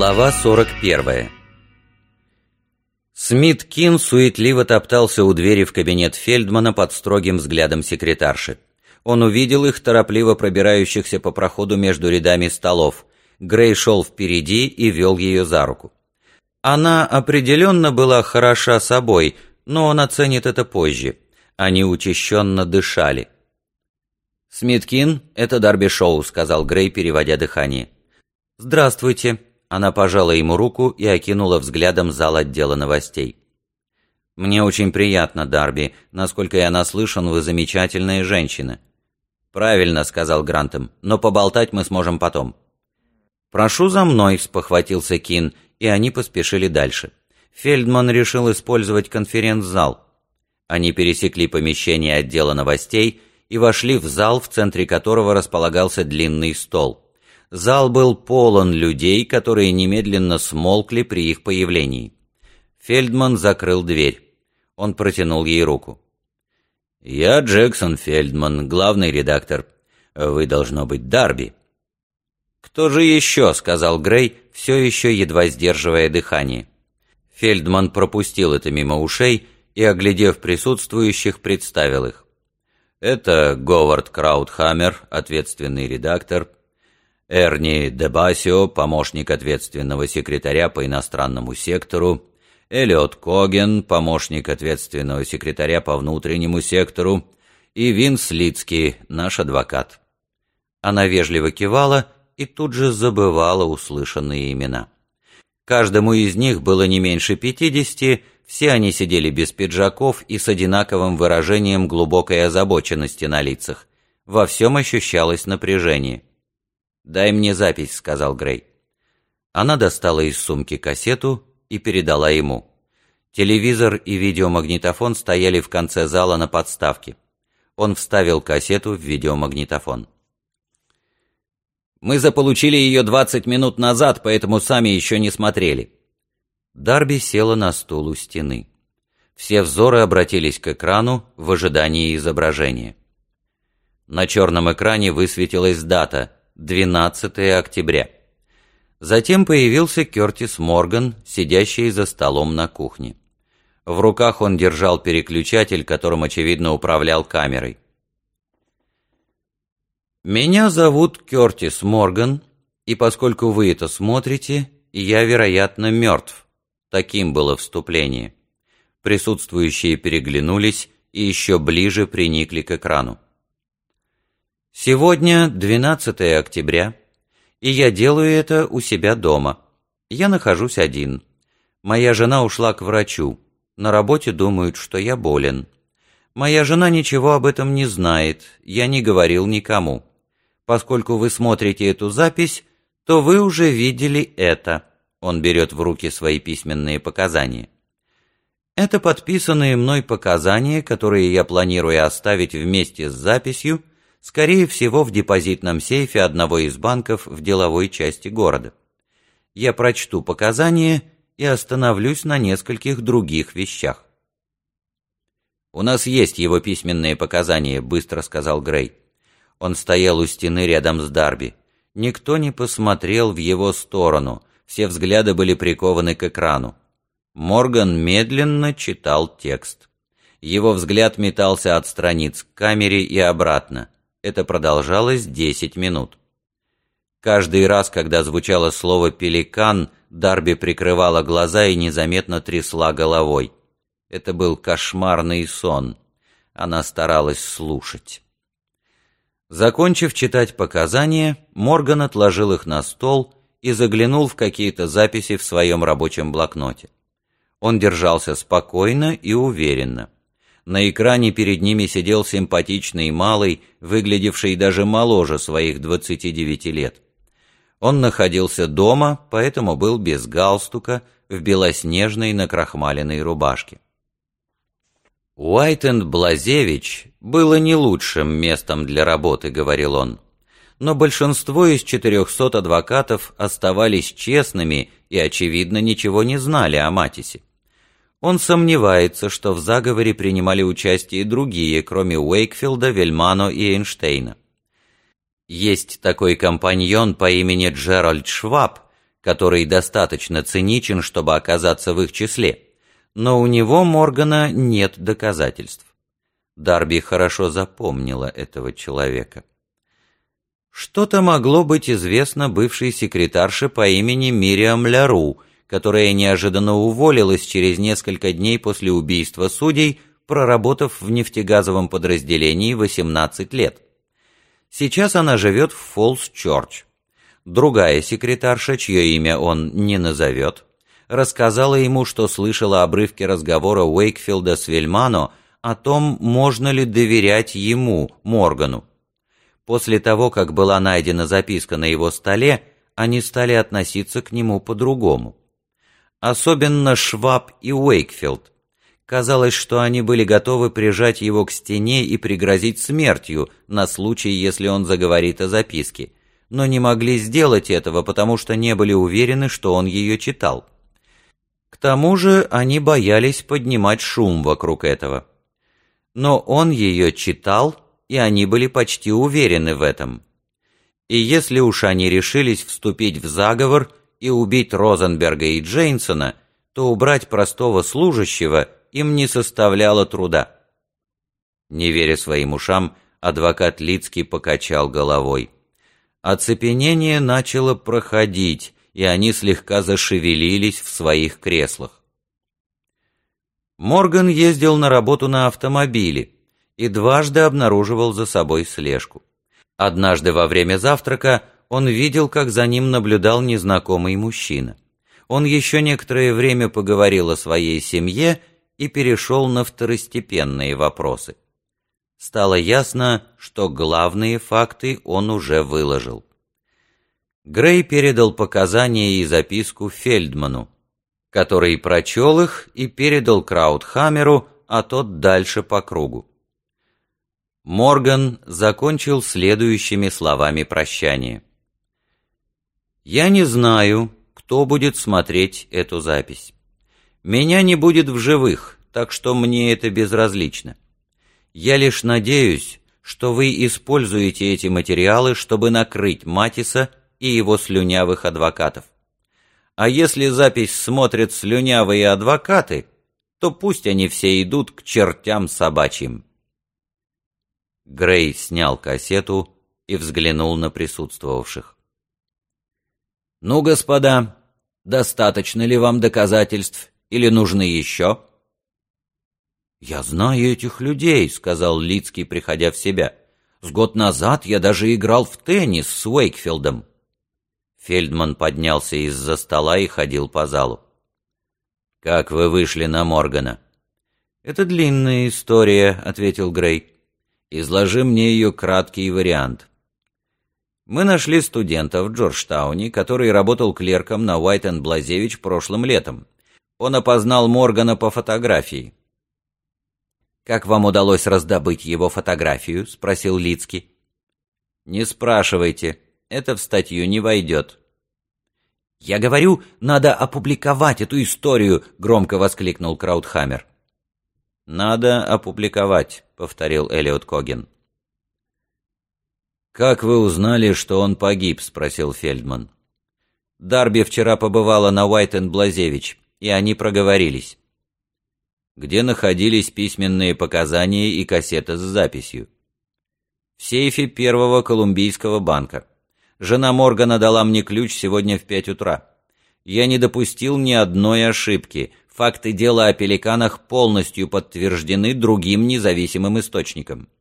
Глава 41. Смит Кин суетливо топтался у двери в кабинет Фельдмана под строгим взглядом секретарши. Он увидел их, торопливо пробирающихся по проходу между рядами столов. Грей шел впереди и вел ее за руку. Она определенно была хороша собой, но он оценит это позже. Они учащенно дышали. «Смит Кин, это Дарби Шоу», — сказал Грей, переводя дыхание. «Здравствуйте». Она пожала ему руку и окинула взглядом зал отдела новостей. «Мне очень приятно, Дарби. Насколько я наслышан, вы замечательная женщина». «Правильно», — сказал Грантем, — «но поболтать мы сможем потом». «Прошу за мной», — спохватился Кин, и они поспешили дальше. Фельдман решил использовать конференц-зал. Они пересекли помещение отдела новостей и вошли в зал, в центре которого располагался длинный стол. Зал был полон людей, которые немедленно смолкли при их появлении. Фельдман закрыл дверь. Он протянул ей руку. «Я Джексон Фельдман, главный редактор. Вы, должно быть, Дарби». «Кто же еще?» — сказал Грей, все еще едва сдерживая дыхание. Фельдман пропустил это мимо ушей и, оглядев присутствующих, представил их. «Это Говард Краутхаммер, ответственный редактор, Эрни Дебасио, помощник ответственного секретаря по иностранному сектору, Эллиот Коген, помощник ответственного секретаря по внутреннему сектору, и Винс Лицкий, наш адвокат». Она вежливо кивала и тут же забывала услышанные имена. Каждому из них было не меньше 50, все они сидели без пиджаков и с одинаковым выражением глубокой озабоченности на лицах. Во всем ощущалось напряжение. «Дай мне запись», — сказал Грей. Она достала из сумки кассету и передала ему. Телевизор и видеомагнитофон стояли в конце зала на подставке. Он вставил кассету в видеомагнитофон. «Мы заполучили ее 20 минут назад, поэтому сами еще не смотрели». Дарби села на стул у стены. Все взоры обратились к экрану в ожидании изображения. На черном экране высветилась дата — 12 октября. Затем появился Кертис Морган, сидящий за столом на кухне. В руках он держал переключатель, которым, очевидно, управлял камерой. «Меня зовут Кертис Морган, и поскольку вы это смотрите, я, вероятно, мертв». Таким было вступление. Присутствующие переглянулись и еще ближе приникли к экрану. «Сегодня 12 октября, и я делаю это у себя дома. Я нахожусь один. Моя жена ушла к врачу. На работе думают, что я болен. Моя жена ничего об этом не знает, я не говорил никому. Поскольку вы смотрите эту запись, то вы уже видели это». Он берет в руки свои письменные показания. «Это подписанные мной показания, которые я планирую оставить вместе с записью, скорее всего, в депозитном сейфе одного из банков в деловой части города. Я прочту показания и остановлюсь на нескольких других вещах». «У нас есть его письменные показания», — быстро сказал Грей. Он стоял у стены рядом с Дарби. Никто не посмотрел в его сторону, все взгляды были прикованы к экрану. Морган медленно читал текст. Его взгляд метался от страниц к камере и обратно. Это продолжалось 10 минут. Каждый раз, когда звучало слово «пеликан», Дарби прикрывала глаза и незаметно трясла головой. Это был кошмарный сон. Она старалась слушать. Закончив читать показания, Морган отложил их на стол и заглянул в какие-то записи в своем рабочем блокноте. Он держался спокойно и уверенно. На экране перед ними сидел симпатичный малый, выглядевший даже моложе своих 29 лет. Он находился дома, поэтому был без галстука, в белоснежной накрахмаленной рубашке. «Уайт-энд-Блазевич было не лучшим местом для работы», — говорил он. «Но большинство из 400 адвокатов оставались честными и, очевидно, ничего не знали о Матисе. Он сомневается, что в заговоре принимали участие другие, кроме Уэйкфилда, Вельмано и Эйнштейна. Есть такой компаньон по имени Джеральд Шваб, который достаточно циничен, чтобы оказаться в их числе, но у него, Моргана, нет доказательств. Дарби хорошо запомнила этого человека. Что-то могло быть известно бывшей секретарше по имени Мириам Ляру, которая неожиданно уволилась через несколько дней после убийства судей, проработав в нефтегазовом подразделении 18 лет. Сейчас она живет в Фоллс-Чорч. Другая секретарша, чье имя он не назовет, рассказала ему, что слышала обрывки разговора Уэйкфилда с Вильмано о том, можно ли доверять ему, Моргану. После того, как была найдена записка на его столе, они стали относиться к нему по-другому. Особенно Шваб и Уэйкфилд. Казалось, что они были готовы прижать его к стене и пригрозить смертью на случай, если он заговорит о записке, но не могли сделать этого, потому что не были уверены, что он ее читал. К тому же они боялись поднимать шум вокруг этого. Но он ее читал, и они были почти уверены в этом. И если уж они решились вступить в заговор и убить Розенберга и Джейнсона, то убрать простого служащего им не составляло труда. Не веря своим ушам, адвокат Лицкий покачал головой. Оцепенение начало проходить, и они слегка зашевелились в своих креслах. Морган ездил на работу на автомобиле и дважды обнаруживал за собой слежку. Однажды во время завтрака он видел, как за ним наблюдал незнакомый мужчина. Он еще некоторое время поговорил о своей семье и перешел на второстепенные вопросы. Стало ясно, что главные факты он уже выложил. Грей передал показания и записку Фельдману, который прочел их и передал Краутхаммеру, а тот дальше по кругу. Морган закончил следующими словами прощания. «Я не знаю, кто будет смотреть эту запись. Меня не будет в живых, так что мне это безразлично. Я лишь надеюсь, что вы используете эти материалы, чтобы накрыть Матиса и его слюнявых адвокатов. А если запись смотрят слюнявые адвокаты, то пусть они все идут к чертям собачьим». Грей снял кассету и взглянул на присутствовавших. «Ну, господа, достаточно ли вам доказательств или нужны еще?» «Я знаю этих людей», — сказал Лицкий, приходя в себя. «С год назад я даже играл в теннис с Уэйкфилдом». Фельдман поднялся из-за стола и ходил по залу. «Как вы вышли на Моргана?» «Это длинная история», — ответил Грей. «Изложи мне ее краткий вариант». «Мы нашли студента в Джорджтауне, который работал клерком на Уайт энд Блазевич прошлым летом. Он опознал Моргана по фотографии». «Как вам удалось раздобыть его фотографию?» — спросил Лицкий. «Не спрашивайте, это в статью не войдет». «Я говорю, надо опубликовать эту историю!» — громко воскликнул Краутхаммер. «Надо опубликовать», — повторил Эллиот Коген. «Как вы узнали, что он погиб?» — спросил Фельдман. «Дарби вчера побывала на Уайт энд Блазевич, и они проговорились». «Где находились письменные показания и кассета с записью?» «В сейфе Первого Колумбийского банка. Жена Моргана дала мне ключ сегодня в 5 утра. Я не допустил ни одной ошибки. Факты дела о пеликанах полностью подтверждены другим независимым источником».